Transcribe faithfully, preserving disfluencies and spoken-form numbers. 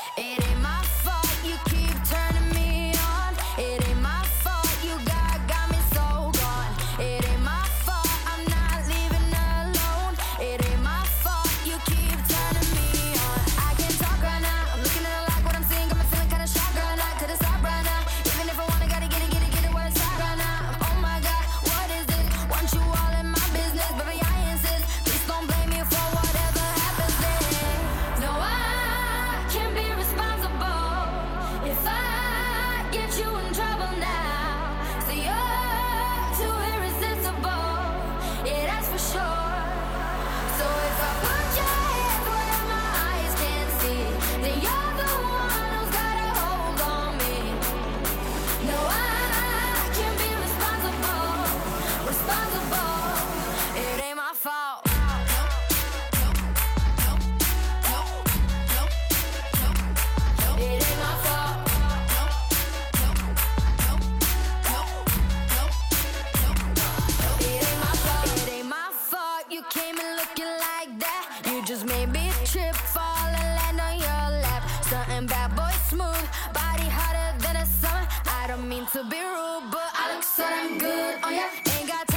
It ain't my fault you keep turning me on. It ain't my fault you got, got me so gone. It ain't my fault I'm not leaving alone. It ain't my fault you keep turning me on. I can't talk right now, I'm looking at it like what I'm seeing. Got me feeling kinda shocked right now, couldn't stop right now. Even if I wanna, gotta get it, get it, get it, what it's at right now. Oh my God, what is this? Want you all in my business, baby I insist. Please don't blame me for whatever happens then. No, I can't be responsible if I get you in trouble now. So you're too irresistible, yeah that's for sure. So if I put your hands where my eyes can't see, then you're the one who's got a hold on me. No, I can't be responsible, responsible. It ain't my fault. It ain't my fault. It ain't my fault. It ain't my fault you came in looking like that. You just made me trip, fall and land on your lap. Something bad boy smooth, body hotter than a summer. I don't mean to be rude, but I look so damn good on ya. Ain't got